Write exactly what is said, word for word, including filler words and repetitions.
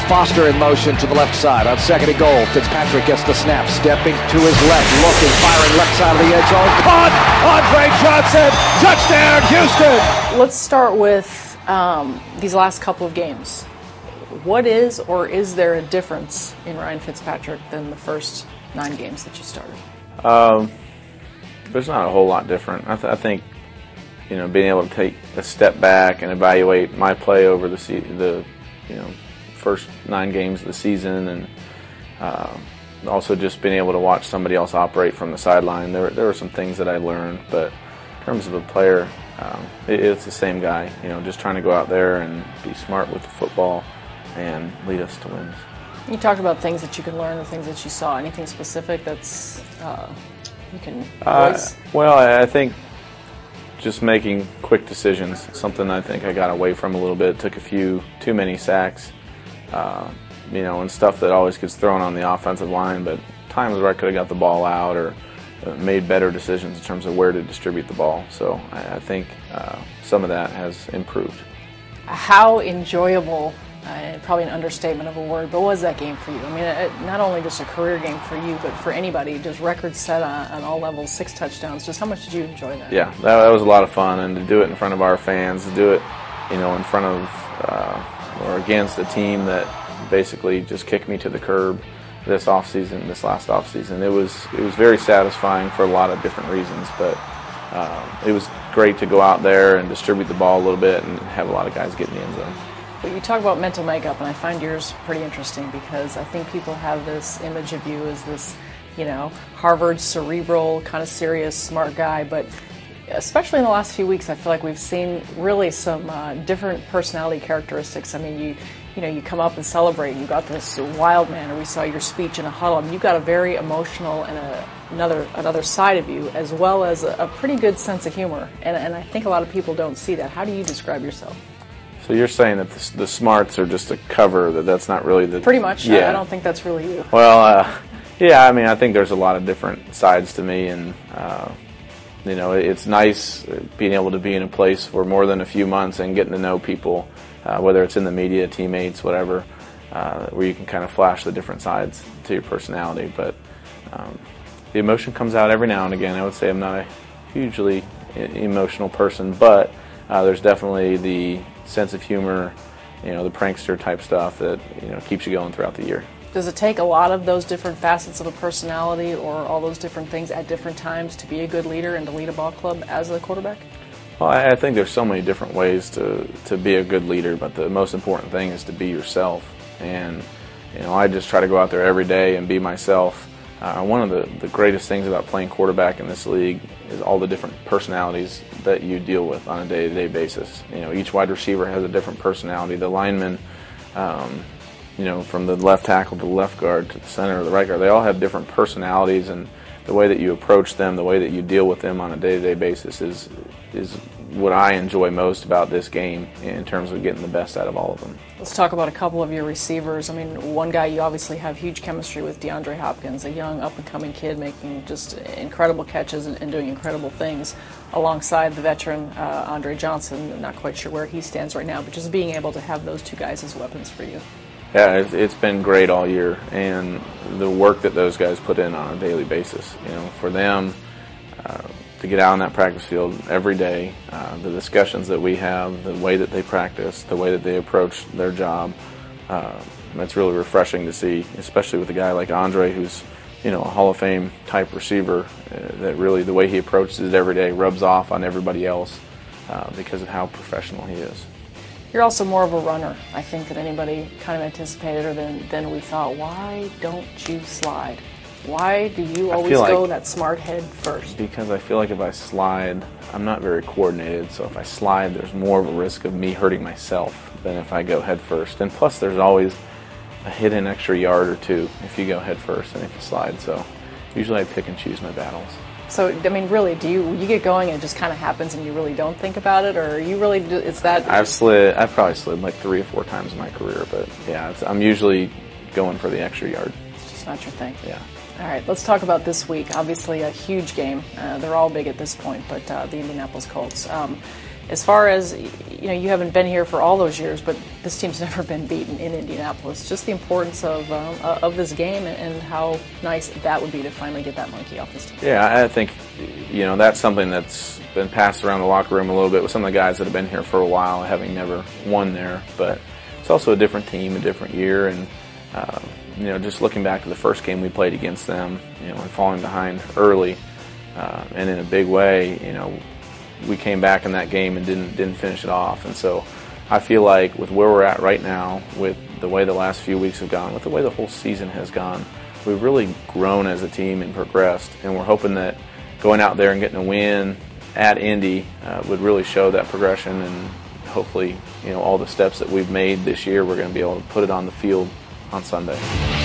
Foster in motion to the left side on second and goal. Fitzpatrick gets the snap, stepping to his left, looking, firing left side of the end zone. Caught! Andre Johnson! Touchdown, Houston! Let's start with um, these last couple of games. What is or is there a difference in Ryan Fitzpatrick than the first nine games that you started? Um, there's not a whole lot different. I, th- I think, you know, being able to take a step back and evaluate my play over the se- the, you know, first nine games of the season, and uh, also just being able to watch somebody else operate from the sideline. There, there were some things that I learned, but in terms of a player, um, it, it's the same guy. You know, just trying to go out there and be smart with the football and lead us to wins. You talked about things that you can learn, the things that you saw. Anything specific that's uh, you can voice? Uh, well, I think just making quick decisions, something I think I got away from a little bit. Took a few too many sacks, uh, you know, and stuff that always gets thrown on the offensive line, but times where I could have got the ball out or made better decisions in terms of where to distribute the ball. So I, I think uh, some of that has improved. How enjoyable, uh, probably an understatement of a word, but what was that game for you? I mean, it, not only just a career game for you, but for anybody, just record set on, on all levels, six touchdowns. Just how much did you enjoy that? Yeah, that, that was a lot of fun, and to do it in front of our fans, to do it, you know, in front of uh, or against a team that basically just kicked me to the curb this offseason, this last offseason. It was it was very satisfying for a lot of different reasons, but um, it was great to go out there and distribute the ball a little bit and have a lot of guys get in the end zone. But you talk about mental makeup, and I find yours pretty interesting because I think people have this image of you as this, you know, Harvard cerebral, kind of serious, smart guy, but especially in the last few weeks, I feel like we've seen really some uh, different personality characteristics. I mean, you you know, you come up and celebrate, and you got this wild man, or we saw your speech in a huddle. I mean, you've got a very emotional and a, another another side of you, as well as a, a pretty good sense of humor. And, and I think a lot of people don't see that. How do you describe yourself? So you're saying that the, the smarts are just a cover, that that's not really the... Pretty much. Yeah. I, I don't think that's really you. Well, uh, yeah, I mean, I think there's a lot of different sides to me, and, uh, you know, it's nice being able to be in a place for more than a few months and getting to know people, uh, whether it's in the media, teammates, whatever, uh, where you can kind of flash the different sides to your personality. But um, the emotion comes out every now and again. I would say I'm not a hugely emotional person, but uh, there's definitely the sense of humor, you know, the prankster type stuff that, you know, keeps you going throughout the year. Does it take a lot of those different facets of a personality or all those different things at different times to be a good leader and to lead a ball club as a quarterback? Well, I think there's so many different ways to, to be a good leader, but the most important thing is to be yourself. And, you know, I just try to go out there every day and be myself. Uh, one of the, the greatest things about playing quarterback in this league is all the different personalities that you deal with on a day-to-day basis. You know, each wide receiver has a different personality. The linemen, um, you know, from the left tackle to the left guard to the center or the right guard, they all have different personalities, and the way that you approach them, the way that you deal with them on a day-to-day basis is is what I enjoy most about this game in terms of getting the best out of all of them. Let's talk about a couple of your receivers. I mean, one guy you obviously have huge chemistry with, DeAndre Hopkins, a young up-and-coming kid making just incredible catches and, and doing incredible things alongside the veteran uh, Andre Johnson. Not quite sure where he stands right now, but just being able to have those two guys as weapons for you. Yeah, it's been great all year, and the work that those guys put in on a daily basis. You know, for them uh, to get out on that practice field every day, uh, the discussions that we have, the way that they practice, the way that they approach their job, uh, it's really refreshing to see, especially with a guy like Andre, who's, you know, a Hall of Fame type receiver, uh, that really the way he approaches it every day rubs off on everybody else uh, because of how professional he is. You're also more of a runner, I think, than anybody kind of anticipated or than, than we thought. Why don't you slide? Why do you always like, go that smart head first? Because I feel like if I slide, I'm not very coordinated, so if I slide, there's more of a risk of me hurting myself than if I go head first. And plus, there's always a hidden extra yard or two if you go head first and if you slide, so usually I pick and choose my battles. So, I mean, really, do you you get going and it just kind of happens and you really don't think about it, or you really, do, it's that... I've slid, I've probably slid like three or four times in my career, but yeah, it's, I'm usually going for the extra yard. It's just not your thing. Yeah. All right, let's talk about this week. Obviously, a huge game. Uh, they're all big at this point, but uh, the Indianapolis Colts. Um, as far as, you know, you haven't been here for all those years, but this team's never been beaten in Indianapolis. Just the importance of um, of this game and, and how nice that would be to finally get that monkey off this team. Yeah, I think, you know, that's something that's been passed around the locker room a little bit with some of the guys that have been here for a while, having never won there. But it's also a different team, a different year, and uh, you know, just looking back to the first game we played against them, you know, and falling behind early uh, and in a big way, you know, we came back in that game and didn't didn't finish it off. And so I feel like with where we're at right now, with the way the last few weeks have gone, with the way the whole season has gone, we've really grown as a team and progressed. And we're hoping that going out there and getting a win at Indy uh, would really show that progression, and hopefully, you know, all the steps that we've made this year, we're going to be able to put it on the field on Sunday.